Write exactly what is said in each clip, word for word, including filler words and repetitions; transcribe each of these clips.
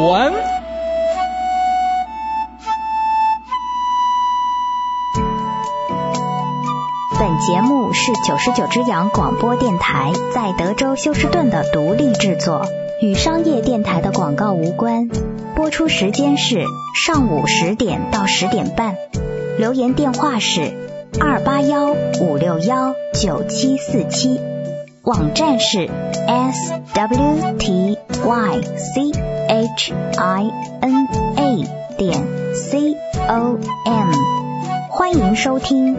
文。 本节目是九十九只羊广播电台在德州休斯顿的独立制作，与商业电台的广告无关。播出时间是上午十点到十点半。留言电话是二八幺五六幺九七四七，网站是 s w t y c h i n a 点 c o m， 欢迎收听。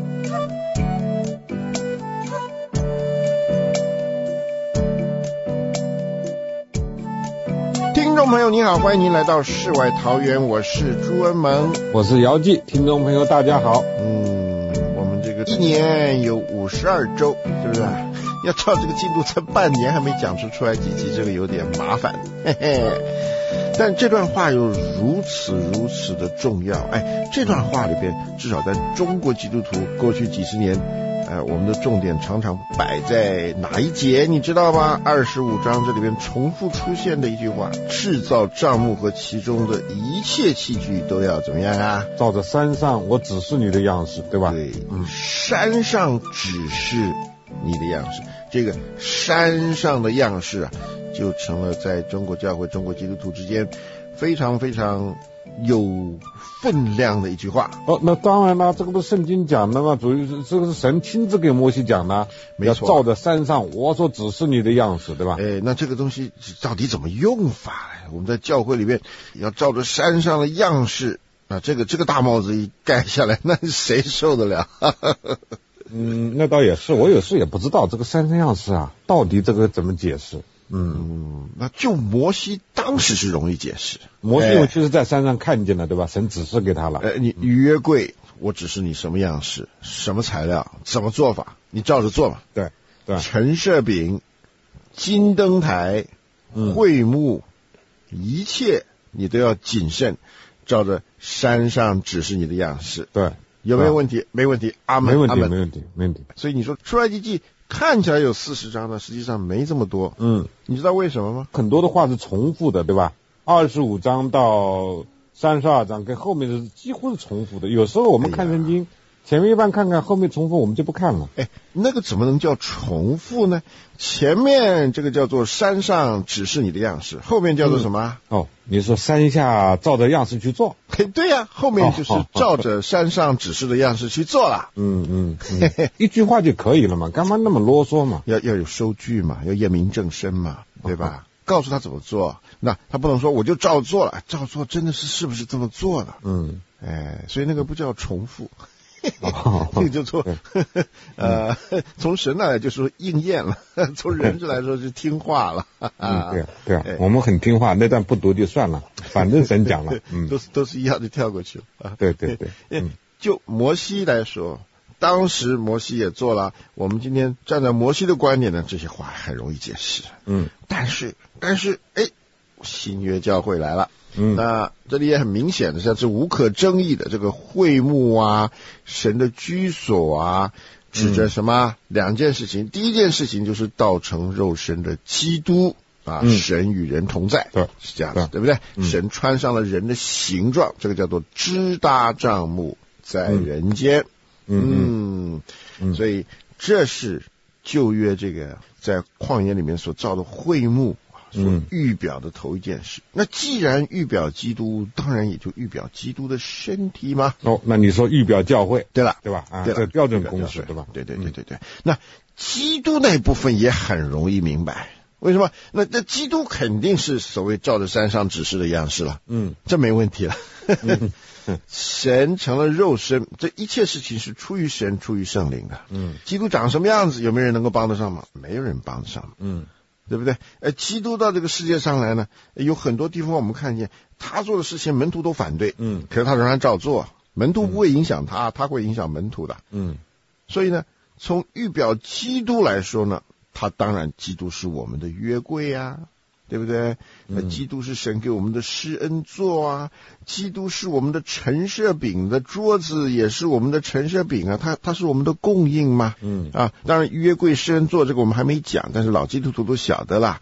听众朋友您好，欢迎您来到世外桃源，我是朱恩萌， 我是姚记。听众朋友大家好。 嗯，我们这个一年有五十二周，是不是？要照这个进度，才半年还没讲出出来几集，这个有点麻烦。嘿嘿。但这段话又如此如此的重要，哎，这段话里边，至少在中国基督徒过去几十年，呃，我们的重点常常摆在哪一节，你知道吗？二十五章这里边重复出现的一句话：制造帐幕和其中的一切器具都要怎么样啊？ 照着山上我指示你的样式，对吧？ 对，嗯，山上指示你的样式，这个山上的样式啊，就成了在中国教会、中国基督徒之间非常非常有分量的一句话。 哦，那当然了，这个不是圣经讲的吗？主要这个是神亲自给摩西讲的， 没错， 要照着山上我所指示你的样式，对吧？ 哎，那这个东西到底怎么用法？我们在教会里面要照着山上的样式啊，这个这个大帽子一盖下来，那谁受得了？ 嗯，那倒也是，我有时也不知道这个山上样式啊，到底这个怎么解释？ 嗯，那就摩西当时是容易解释， 摩西我就是在山上看见了，对吧？神指示给他了。 呃，你约柜，我指示你什么样式、什么材料、怎么做法，你照着做嘛。 对对。 陈设饼、金灯台、会幕，嗯、一切你都要谨慎，照着山上指示你的样式。 对， 有没有问题？没问题，阿门， 没问题， 阿门， 没问题，没问题。 所以你说出埃及记看起来有四十章呢，实际上没这么多。 嗯， 你知道为什么吗？ 很多的话是重复的，对吧？二十五章到三十二章跟后面的几乎是重复的。有时候我们看圣经，哎、前面一半看看，后面重复我们就不看了。 哎，那个怎么能叫重复呢？前面这个叫做山上指示你的样式，后面叫做什么？ 嗯、哦，你说山下照着样式去做？ 对呀、啊，后面就是照着山上指示的样式去做了。 嗯嗯，嗯一句话就可以了嘛，干嘛那么啰嗦嘛？ 要要有收据嘛，要验明正身嘛，对吧？哦、告诉他怎么做，那他不能说我就照做了，照做真的是是不是这么做的？嗯，哎，所以那个不叫重复。 哦、 这个就说，呃，从神来就说应验了，从人来说是听话了。 嗯，对啊，对啊，哎、我们很听话，那段不读就算了，反正神讲了， 嗯，都是都是一样的跳过去了。啊、 对对对， 嗯，就摩西来说，当时摩西也做了。我们今天站在摩西的观点呢，这些话很容易解释。嗯，但是但是，哎，新约教会来了。嗯，那这里也很明显的，像是无可争议的这个会幕啊，神的居所啊，指着什么？嗯、两件事情。第一件事情就是道成肉身的基督啊，嗯、神与人同在，对，是这样子，对不对？嗯、神穿上了人的形状，这个叫做支搭帐幕在人间。嗯，嗯嗯所以这是旧约这个在旷野里面所造的会幕。所预表的头一件事，嗯、那既然预表基督，当然也就预表基督的身体嘛。 哦，那你说预表教会， 对了， 对吧？啊， 对了， 这标准公式，对吧？ 对对对对对。嗯、那基督那一部分也很容易明白，为什么？那那基督肯定是所谓照着山上指示的样式了，嗯，这没问题了。嗯神成了肉身，这一切事情是出于神，出于圣灵的。嗯，基督长什么样子，有没有人能够帮得上吗？没有人帮得上。嗯。对不对？呃，基督到这个世界上来呢，有很多地方我们看见他做的事情，门徒都反对，嗯，可是他仍然照做，门徒不会影响他，嗯、他会影响门徒的，嗯，所以呢，从预表基督来说呢，他当然基督是我们的约柜啊，对不对？那、嗯、基督是神给我们的施恩座啊，基督是我们的陈设饼的桌子，也是我们的陈设饼啊，它它是我们的供应嘛，嗯啊，当然约柜施恩座这个我们还没讲，但是老基督徒都晓得啦。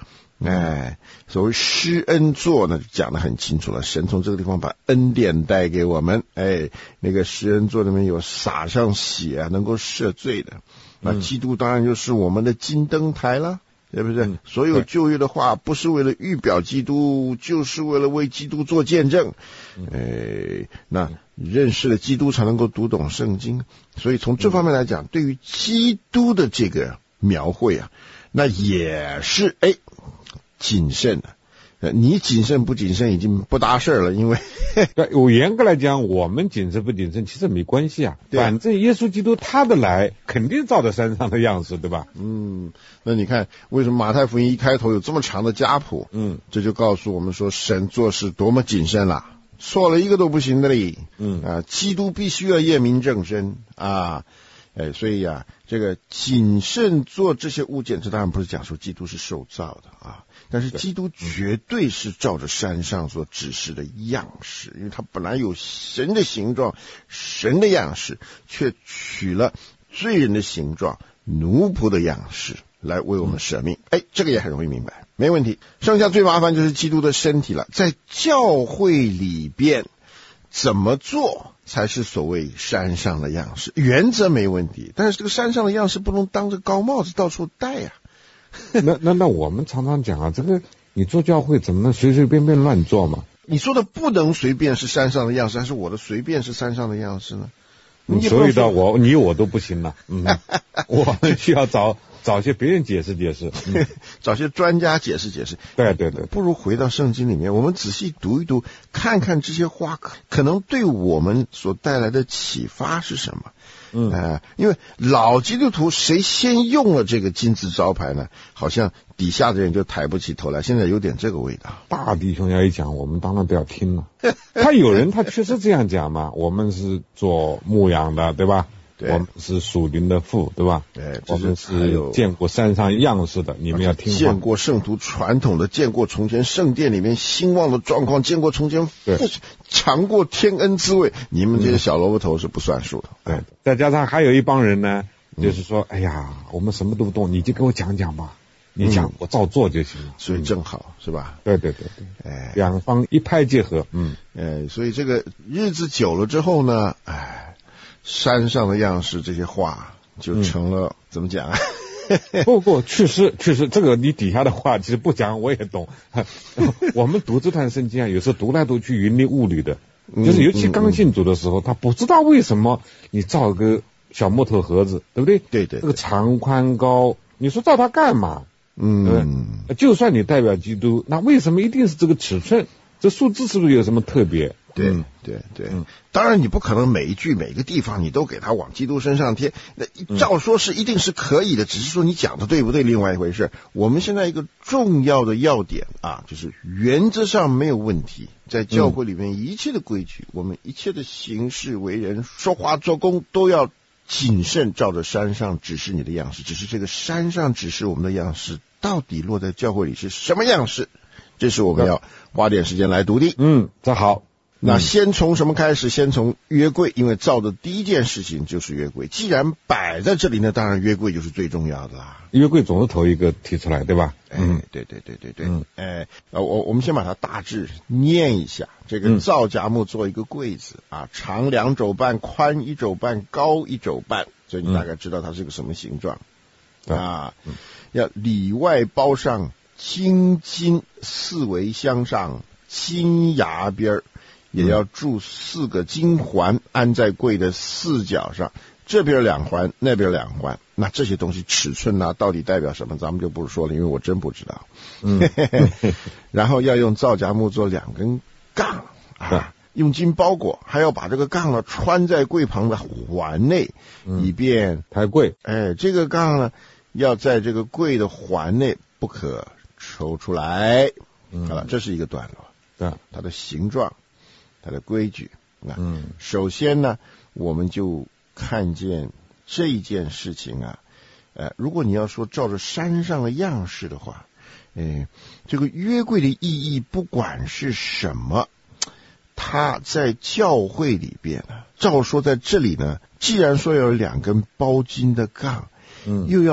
哎，所谓施恩座呢，讲得很清楚了。神从这个地方把恩典带给我们，哎，那个施恩座里面有洒上血啊，能够赦罪的。那、嗯、基督当然就是我们的金灯台了，对不对？嗯、所有旧约的话，不是为了预表基督，就是为了为基督做见证。嗯、哎，那认识了基督才能够读懂圣经。所以从这方面来讲，对于基督的这个描绘啊，那也是哎。谨慎的，你谨慎不谨慎已经不搭事了，因为对我严格来讲，我们谨慎不谨慎其实没关系啊。反正耶稣基督他的来肯定照着山上的样式，对吧？ 嗯，那你看为什么马太福音一开头有这么长的家谱？嗯，这就告诉我们说神做事多么谨慎啦，错了一个都不行的哩。嗯啊，基督必须要验明正身啊。哎，所以呀、啊，这个谨慎做这些物件，这当然不是讲说基督是受造的啊，但是基督绝对是照着山上所指示的样式，因为他本来有神的形状、神的样式，却取了罪人的形状、奴仆的样式来为我们舍命。哎，这个也很容易明白，没问题。剩下最麻烦就是基督的身体了，在教会里边怎么做才是所谓山上的样式？原则没问题，但是这个山上的样式不能当着高帽子到处戴呀、 啊。那那那我们常常讲啊，这个你做教会怎么能随随便便乱做嘛？ 你说的不能随便是山上的样式，还是我的随便是山上的样式呢？ 你所以到我你我都不行了，嗯，我们需要找找些别人解释解释，嗯、 找些专家解释解释。 对对对， 不如回到圣经里面，我们仔细读一读，看看这些话可能对我们所带来的启发是什么。嗯、呃，因为老基督徒谁先用了这个金字招牌呢？好像底下的人就抬不起头来，现在有点这个味道。 大弟兄要一讲，我们当然不要听了。他有人他确实这样讲嘛，我们是做牧羊的，对吧？对，我们是属灵的父，对吧？对，我们是见过山上样式的，你们要听话。 见过圣徒传统的，见过从前圣殿里面兴旺的状况，见过从前尝过天恩滋味，你们这些小萝卜头是不算数的。 对，再加上还有一帮人呢，就是说，哎呀，我们什么都不懂，你就给我讲讲吧。你讲、嗯、我照做就行了， 所以正好、嗯、是吧？ 对对对对，哎，两方一拍即合，嗯， 哎，所以这个日子久了之后呢，哎，山上的样式这些话就成了、嗯、怎么讲啊？ 不不，确实确实，这个你底下的话其实不讲我也懂。我们读这段圣经啊，有时候读来读去云里雾里的，就是尤其刚信主的时候，他不知道为什么你造个小木头盒子，对不对？ 对 对, 对， 这个长宽高，你说造它干嘛？嗯，就算你代表基督，那为什么一定是这个尺寸？这数字是不是有什么特别？ 对、嗯、对对、嗯，当然你不可能每一句每一个地方你都给它往基督身上贴，那照说是一定是可以的，只是说你讲的对不对另外一回事。我们现在一个重要的要点啊，就是原则上没有问题，在教会里面一切的规矩、嗯、我们一切的行事为人说话做工都要谨慎照着山上指示你的样式，只是这个山上指示我们的样式到底落在教会里是什么样式，这是我们要花点时间来读的。 嗯，这好。 那先从什么开始？先从约柜，因为造的第一件事情就是约柜。既然摆在这里呢，当然约柜就是最重要的啦。 约柜总是头一个提出来，对吧？ 嗯，对对对对对。嗯，哎，呃，我我们先把它大致念一下。这个皂荚木做一个柜子、嗯、啊，长两肘半，宽一肘半，高一肘半，所以你大概知道它是个什么形状、嗯、啊、嗯。要里外包上金金，四围镶上金牙边儿。也要铸四个金环，安在柜的四角上，这边两环，那边两环。那这些东西尺寸啊，到底代表什么，咱们就不说了，因为我真不知道。嗯，然后要用皂荚木做两根杠啊，用金包裹，还要把这个杠呢穿在柜旁的环内，以便抬柜。 哎，这个杠呢要在这个柜的环内不可抽出来。嗯，好了，这是一个段落。 对， 它的形状。它的规矩，那、嗯、首先呢，我们就看见这一件事情啊，呃，如果你要说照着山上的样式的话，呃，这个约柜的意义不管是什么，它在教会里边呢，照说在这里呢，既然说要有两根包金的杠，嗯，又要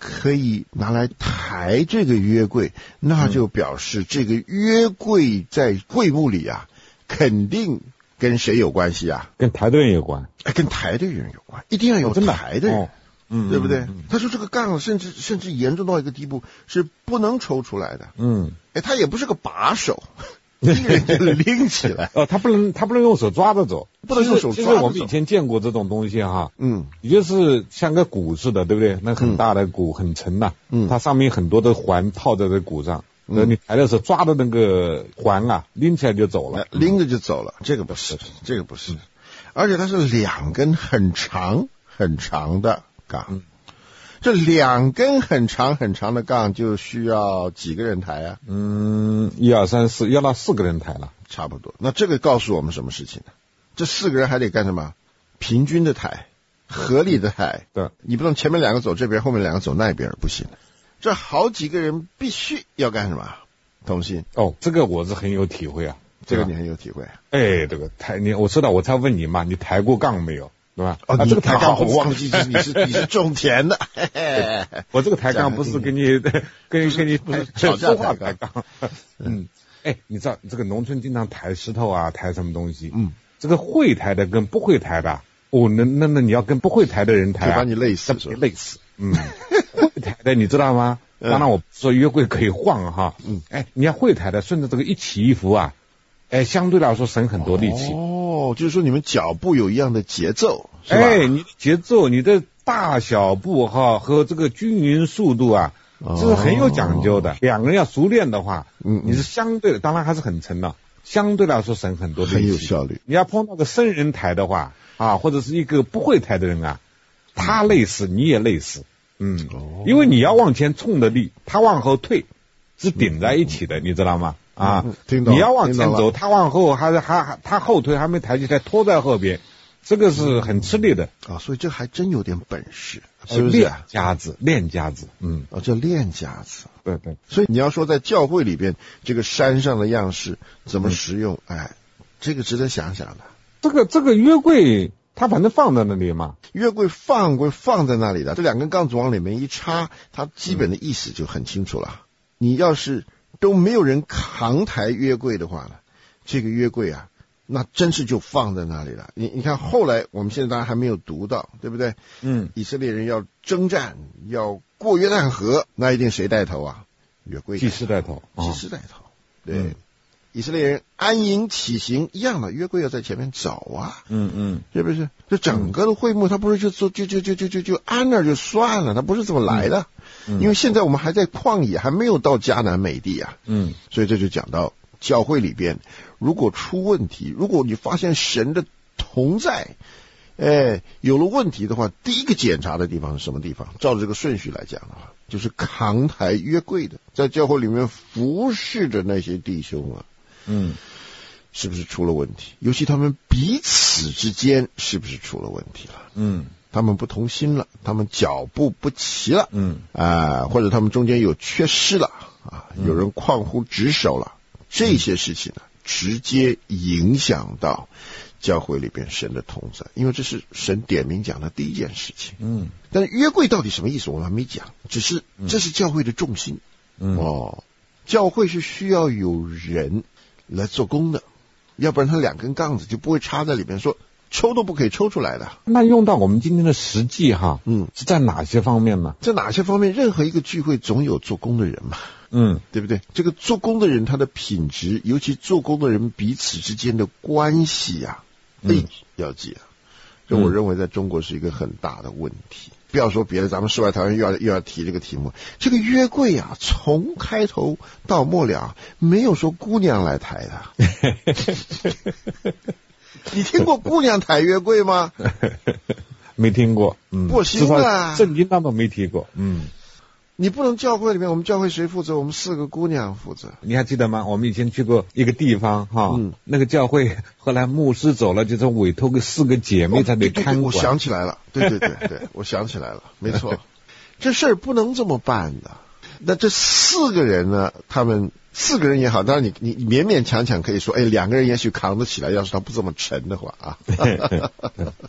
可以拿来抬这个约柜，那就表示这个约柜在会幕里啊，肯定跟谁有关系啊？ 跟抬的人有关， 跟抬的人有关，一定要有抬的人。哦嗯， 对不对？ 嗯、 他说这个杠甚至甚至严重到一个地步是不能抽出来的。 嗯， 哎，他也不是个把手，一个人就拎起来。 哦，他不能他不能用手抓着走， 不能用手抓着走。 其实我们以前见过这种东西哈， 嗯， 也就是像个鼓似的，对不对？那很大的鼓，很沉呐、啊， 嗯， 它上面很多的环套在这鼓上，嗯，你抬的时候抓的那个环啊，拎起来就走了， 拎着就走了。这个不是，这个不是，而且它是两根很长很长的杠。嗯，这两根很长很长的杠就需要几个人抬啊？ 嗯，一二三四，要到四个人抬了， 差不多。那这个告诉我们什么事情呢？这四个人还得干什么？平均的抬，合理的抬。 对， 你不能前面两个走这边，后面两个走那边，不行。这好几个人必须要干什么？同心。 哦，这个我是很有体会啊。 这个你很有体会。 哎，这个抬你，我知道，我才问你嘛，你抬过杠没有？对吧？ 哦，啊、这个抬杠我忘记，你是你是种田的。 我这个抬杠不是跟你跟跟你吵架抬抬杠。嗯，哎，你知道这个农村经常抬石头啊，抬什么东西？嗯，这个会抬的跟不会抬的，哦，那那那你要跟不会抬的人抬、啊， 就把你累死， 累死。嗯，会抬的你知道吗？当然我说约柜可以晃哈。嗯，哎，你要会抬的，顺着这个一起一伏啊，哎，相对来说省很多力气。 哦，就是说你们脚步有一样的节奏，是吧？ 哎，你的节奏、你的大小步哈和这个均匀速度啊，这是很有讲究的。哦、两个人要熟练的话，嗯，你是相对的，当然还是很沉的，相对来说省很多力气， 很有效率。 你要碰到个生人抬的话啊，或者是一个不会抬的人啊，他累死你也累死，嗯，哦、因为你要往前冲的力，他往后退，是顶在一起的，嗯、你知道吗？啊， 嗯、 你要往前走，他往后还是还他后退还没抬起来，拖在后边，这个是很吃力的啊。所以这还真有点本事，是不是？ 练家子，练家子，嗯， 哦，叫练家子， 对对。 所以你要说在教会里边，这个山上的样式怎么实用？嗯、哎，这个值得想想的。 这个这个约柜，它反正放在那里嘛， 约柜放归放在那里的，这两根杠子往里面一插，它基本的意思就很清楚了。嗯、你要是都没有人扛抬约柜的话呢，这个约柜啊，那真是就放在那里了。你你看，后来我们现在当然还没有读到，对不对？嗯，以色列人要征战，要过约旦河，那一定谁带头啊？约柜祭司带头， 祭司带头。对，嗯、以色列人安营起行一样的，约柜要在前面走啊。嗯嗯，是不是？这整个的会幕，它不是就就就就就就就就安那就算了，它不是这么来的。嗯、因为现在我们还在旷野，还没有到迦南美地啊。嗯，所以这就讲到教会里边，如果出问题，如果你发现神的同在，哎，有了问题的话，第一个检查的地方是什么地方？照着这个顺序来讲的话，就是扛抬约柜的，在教会里面服侍的那些弟兄啊，嗯，是不是出了问题？尤其他们彼此之间是不是出了问题了？嗯。他们不同心了，他们脚步不齐了，嗯啊、呃，或者他们中间有缺失了啊，有人旷乎职守了，嗯、这些事情呢，直接影响到教会里边神的同在，因为这是神点名讲的第一件事情。嗯，但是约柜到底什么意思，我们还没讲，只是这是教会的重心。嗯哦，教会是需要有人来做工的，要不然他两根杠子就不会插在里边说。抽都不可以抽出来的。 那用到我们今天的实际哈，嗯，是在哪些方面呢？ 在哪些方面？任何一个聚会总有做工的人嘛，嗯，对不对？这个做工的人他的品质，尤其做工的人彼此之间的关系呀、啊，嗯，要记啊。这我认为在中国是一个很大的问题。嗯、不要说别的，咱们世外桃源又要又要提这个题目。这个约柜啊，从开头到末了，没有说姑娘来抬的。你听过姑娘抬约柜吗？ 没听过，嗯， 不行啊， 圣经当中没提过，嗯。 你不能教会里面，我们教会谁负责？我们四个姑娘负责。 你还记得吗？我们以前去过一个地方哈，嗯，那个教会后来牧师走了，就是委托个四个姐妹在那看管。 我想起来了，对对对对，我想起来了，没错，这事儿不能这么办的。那这四个人呢？他们四个人也好，当然你你勉勉强强可以说，哎，两个人也许扛得起来，要是他不这么沉的话啊。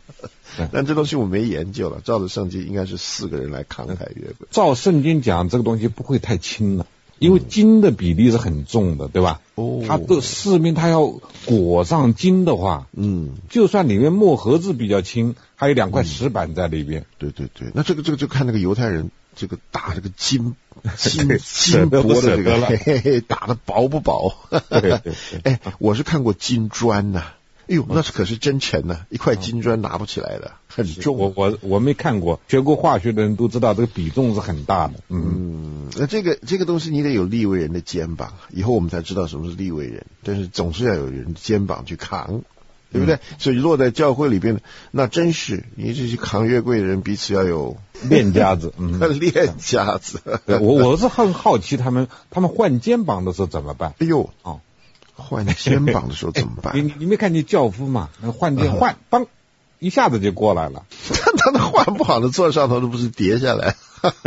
但这东西我没研究了，照着圣经应该是四个人来扛抬约柜。 照圣经讲，这个东西不会太轻了，因为金的比例是很重的，对吧？哦，它的四面它要裹上金的话，嗯，就算里面木盒子比较轻，还有两块石板在里边。 嗯、对对对，那这个这个就看那个犹太人这个打这个金金金箔的这个，嘿嘿嘿，打的薄不薄？对对对，哎，我是看过金砖呐、啊。哎呦，那是可是真沉呐、啊！一块金砖拿不起来的，很重。 我我我没看过，学过化学的人都知道这个比重是很大的。 嗯，那这个这个东西你得有利未人的肩膀，以后我们才知道什么是利未人。但是总是要有人肩膀去扛，对不对？嗯、所以落在教会里边，那真是你这些扛约柜的人彼此要有练家子，嗯， 练家子。 我我是很好奇他们他们换肩膀的时候怎么办？ 哎呦，哦。换肩膀的时候怎么办？ 哎、你你没看见教夫嘛？换肩换，梆，一下子就过来了。 他他换不好的坐上头都不是跌下来。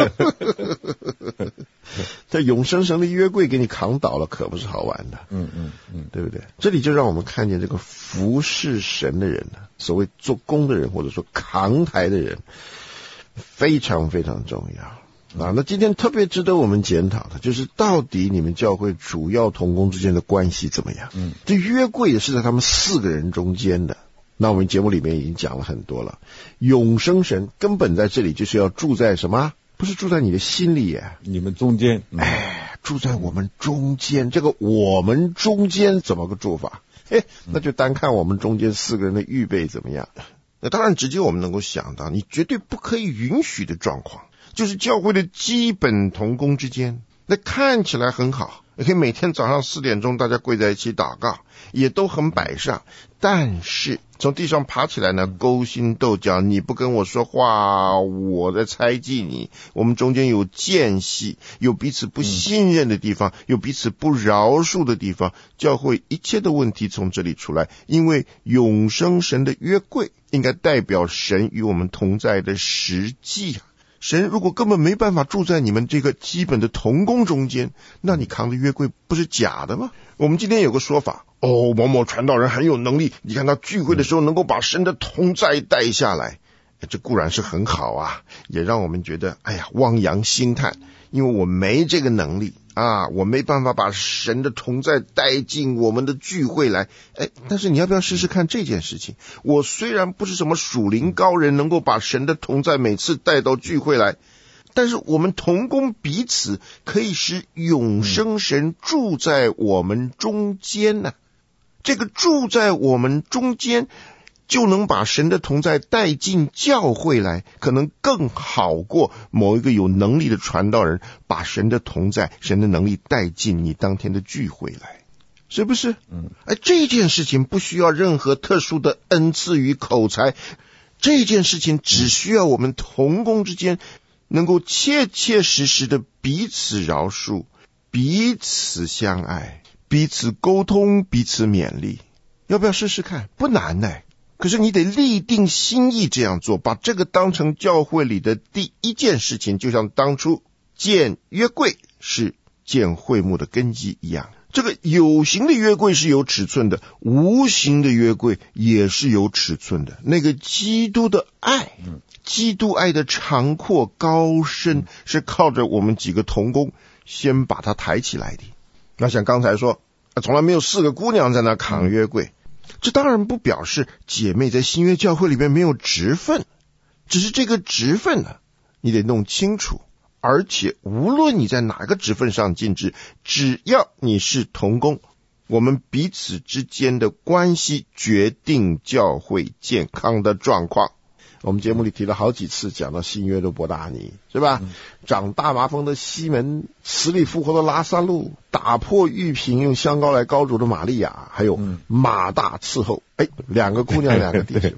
这永生神的约柜给你扛倒了，可不是好玩的。嗯嗯嗯，对不对？这里就让我们看见这个服侍神的人呢，所谓做工的人或者说扛抬的人，非常非常重要。啊，那今天特别值得我们检讨的就是到底你们教会主要同工之间的关系怎么样？嗯，这约柜也是在他们四个人中间的。那我们节目里面已经讲了很多了，永生神根本在这里就是要住在什么？不是住在你的心里耶， 你们中间， 嗯、哎，住在我们中间。这个我们中间怎么个住法？哎，那就单看我们中间四个人的预备怎么样。那当然，直接我们能够想到，你绝对不可以允许的状况。就是教会的基本同工之间，那看起来很好，也可以每天早上四点钟大家跪在一起祷告，也都很摆上。但是从地上爬起来呢，勾心斗角，你不跟我说话，我在猜忌你。我们中间有间隙，有彼此不信任的地方，有彼此不饶恕的地方。教会一切的问题从这里出来，因为永生神的约柜应该代表神与我们同在的实际啊。神如果根本没办法住在你们这个基本的同工中间，那你扛的约柜不是假的吗？我们今天有个说法，哦，某某传道人很有能力，你看他聚会的时候能够把神的同在带下来，这固然是很好啊，也让我们觉得哎呀汪洋兴叹，因为我没这个能力啊，我没办法把神的同在带进我们的聚会来。哎，但是你要不要试试看这件事情？我虽然不是什么属灵高人，能够把神的同在每次带到聚会来，但是我们同工彼此，可以使永生神住在我们中间呢、啊。这个住在我们中间，就能把神的同在带进教会来，可能更好过某一个有能力的传道人把神的同在、神的能力带进你当天的聚会来，是不是？嗯，哎，这件事情不需要任何特殊的恩赐与口才，这件事情只需要我们同工之间能够切切实实的彼此饶恕、彼此相爱、彼此沟通、彼此勉励。要不要试试看？不难呢。可是你得立定心意这样做，把这个当成教会里的第一件事情，就像当初建约柜是建会幕的根基一样。这个有形的约柜是有尺寸的，无形的约柜也是有尺寸的。那个基督的爱，基督爱的长阔高深，是靠着我们几个同工先把它抬起来的。那像刚才说，从来没有四个姑娘在那扛约柜，这当然不表示姐妹在新约教会里面没有职分，只是这个职分呢，你得弄清楚。而且无论你在哪个职分上尽职，只要你是同工，我们彼此之间的关系决定教会健康的状况。我们节目里提了好几次讲到新约的伯大尼，是吧？嗯、长大麻风的西门，死里复活的拉撒路，打破玉瓶用香膏来膏煮的玛利亚，还有马大伺候，哎，两个姑娘两个弟兄。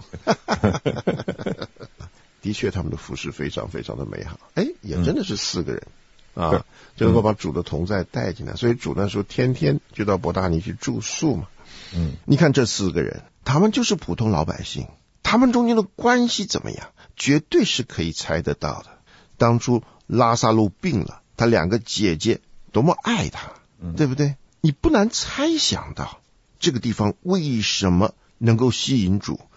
的确他们的服饰非常非常的美好，哎，也真的是四个人、嗯、啊，就能够把主的同在带进来，所以主那时候天天就到伯大尼去住宿嘛。嗯，你看这四个人，他们就是普通老百姓，他们中间的关系怎么样，绝对是可以猜得到的。当初拉撒路病了，他两个姐姐多么爱他，嗯、对不对？你不难猜想到这个地方为什么能够吸引主，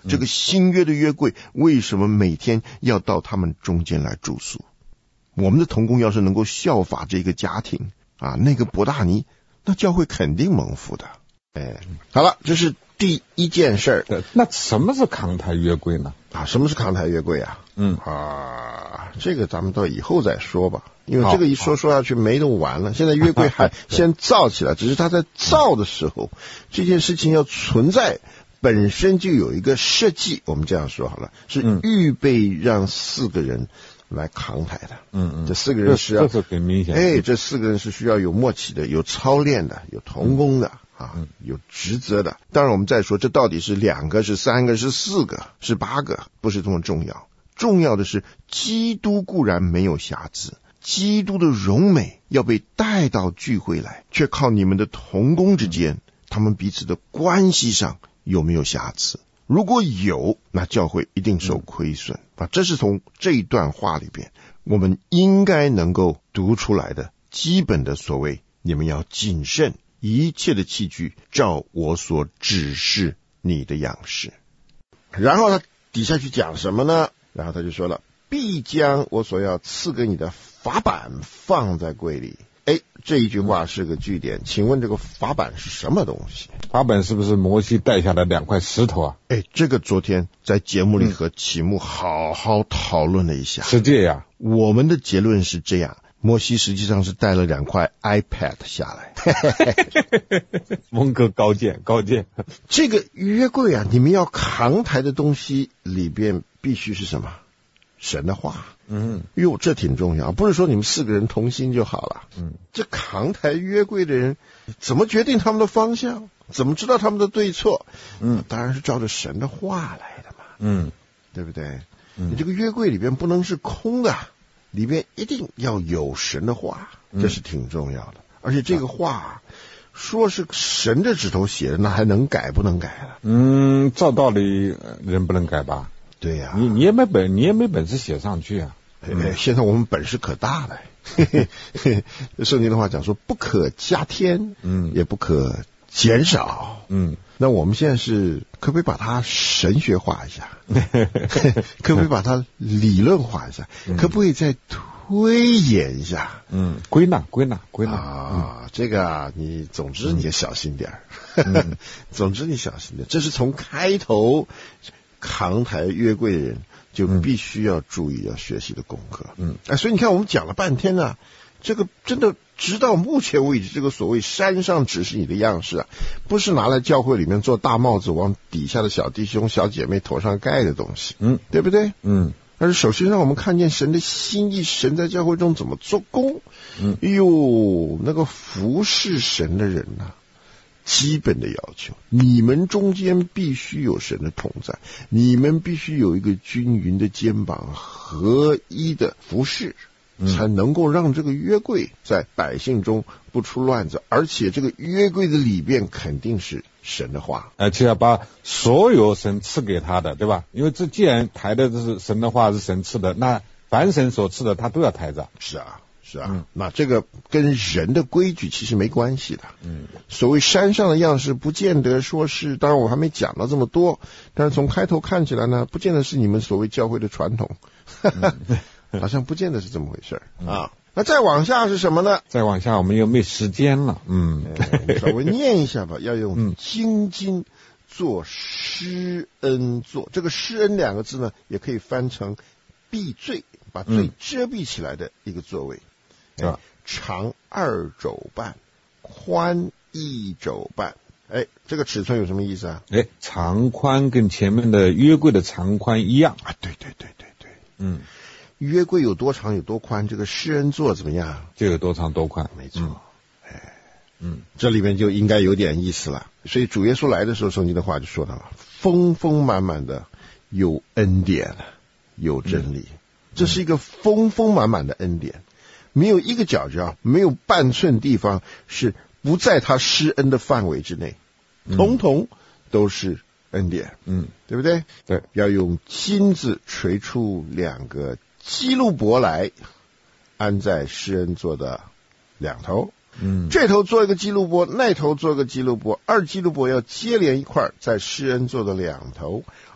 这个新约的约柜为什么每天要到他们中间来住宿？我们的同工要是能够效法这个家庭啊，那个伯大尼，那教会肯定蒙福的。哎，好了，这是第一件事儿。 那什么是扛台约柜呢？ 啊，什么是扛台约柜啊？ 嗯啊，这个咱们到以后再说吧，因为这个一说说下去没得完了。现在约柜还先造起来，只是他在造的时候，这件事情要存在，本身就有一个设计。我们这样说好了，是预备让四个人来扛台的。嗯嗯，这四个人是要， 这是很明显。 哎，这四个人是需要有默契的，有操练的，有同工的。啊，有职责的。当然我们再说这到底是两个是三个是四个是八个，不是这么重要。重要的是基督固然没有瑕疵，基督的荣美要被带到聚会来，却靠你们的同工之间，他们彼此的关系上有没有瑕疵。如果有，那教会一定受亏损。啊，这是从这一段话里边我们应该能够读出来的基本的所谓你们要谨慎，一切的器具照我所指示你的样式。然后他底下去讲什么呢？然后他就说了，必将我所要赐给你的法版放在柜里。哎，这一句话是个句点，请问这个法版是什么东西？ 法版是不是摩西带下的两块石头啊？ 哎，这个昨天在节目里和启幕好好讨论了一下。 是这样， 我们的结论是这样，摩西实际上是带了两块 iPad 下来。 蒙哥高见高见。 这个约柜啊，你们要扛台的东西里边必须是什么？神的话。嗯，哟，这挺重要，不是说你们四个人同心就好了。嗯，这扛台约柜的人怎么决定他们的方向？怎么知道他们的对错？嗯，当然是照着神的话来的嘛。嗯，对不对？嗯，你这个约柜里边不能是空的，里边一定要有神的话，这是挺重要的。而且这个话说是神的指头写的，那还能改不能改了？嗯， 照道理人不能改吧？ 对呀、啊， 你你也没本，你也没本事写上去啊。 嗯、现在我们本事可大了。圣经的话讲说，不可加添，嗯，也不可减少，嗯。那我们现在是可不可以把它神学化一下？可不可以把它理论化一下？嗯、可不可以再推演一下？ 嗯，归纳归纳归纳啊，嗯、这个啊，你总之你也小心点儿。嗯、总之你小心点，这是从开头扛台约柜的人就必须要注意要学习的功课。嗯，哎，所以你看我们讲了半天呢、啊，这个真的直到目前为止，这个所谓山上指示你的样式啊，不是拿来教会里面做大帽子往底下的小弟兄小姐妹头上盖的东西。嗯，对不对？嗯，而是首先让我们看见神的心意，神在教会中怎么做工。嗯，哎呦，那个服侍神的人啊，基本的要求，你们中间必须有神的同在，你们必须有一个均匀的肩膀，合一的服侍，才能够让这个约柜在百姓中不出乱子，而且这个约柜的里边肯定是神的话， 而且要把所有神赐给他的，对吧？因为这既然抬的是神的话，是神赐的，那凡神所赐的他都要抬着。 是啊是啊、嗯，那这个跟人的规矩其实没关系的。嗯，所谓山上的样式，不见得说是，当然我还没讲到这么多，但是从开头看起来呢，不见得是你们所谓教会的传统，嗯、好像不见得是这么回事、嗯、啊。那再往下是什么呢？ 再往下我们又没时间了。嗯， 哎、稍微念一下吧，要用精金做施恩座。这个施恩两个字呢，也可以翻成避罪，把罪遮蔽起来的一个座位。嗯哎、长二肘半，宽一肘半。哎，这个尺寸有什么意思啊？ 哎，长宽跟前面的约柜的长宽一样啊？对对对对对，嗯，约柜有多长有多宽，这个施恩座怎么样？ 就有多长多宽， 没错。嗯、哎，嗯，这里面就应该有点意思了。所以主耶稣来的时候，圣经的话就说到了，丰丰满满的有恩典，有真理。嗯，这是一个丰丰满满的恩典，没有一个角角，没有半寸地方是不在他施恩的范围之内，统统都是恩典。嗯，对不对？对，要用金子锤出两个基路伯来，安在施恩座的两头。嗯，这头做一个基路伯，那头做一个基路伯，二基路伯要接连一块在施恩座的两头。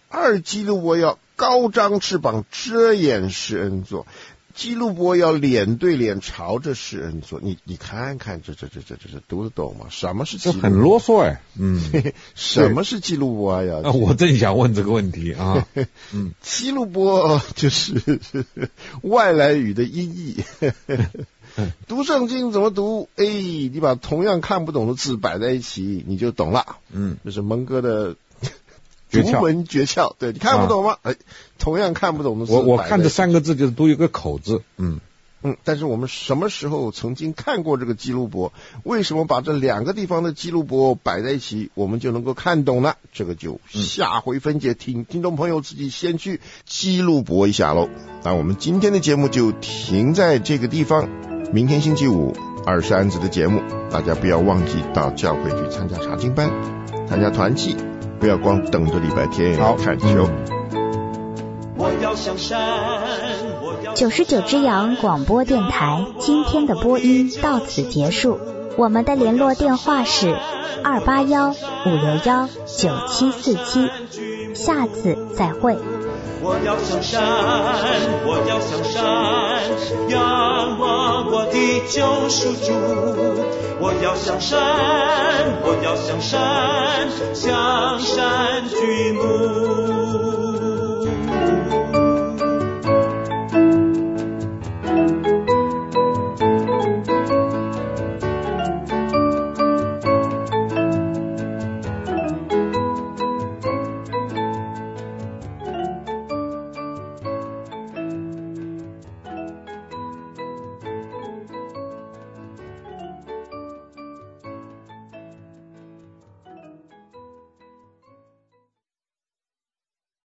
二基路伯要高张翅膀遮掩施恩座，基路伯要脸对脸朝着施恩座。你你看看这这这这这这读得懂吗？什么是基路伯？ 这很啰嗦哎。嗯， 什么是基路伯呀？ 啊，我正想问这个问题啊。 嗯，基路伯就是外来语的音译。读圣经怎么读？哎，你把同样看不懂的字摆在一起，你就懂了。嗯，这是蒙哥的独门诀窍。对，你看不懂吗？哎、啊，同样看不懂的字， 我我看这三个字就是读一个口字。嗯嗯，但是我们什么时候曾经看过这个基路伯？为什么把这两个地方的基路伯摆在一起，我们就能够看懂呢？这个就下回分解，听听众朋友自己先去基路伯一下喽。那我们今天的节目就停在这个地方。明天星期五二十安子的节目，大家不要忘记到教会去参加查经班，参加团契，不要光等着礼拜天看球。 我要向山，九十九之阳广播电台今天的播音到此结束，我们的联络电话是二八幺五六幺九七四七，下次再会。 我要向山，我要向山，仰望我的救赎主。我要向山，我要向山，向山举目。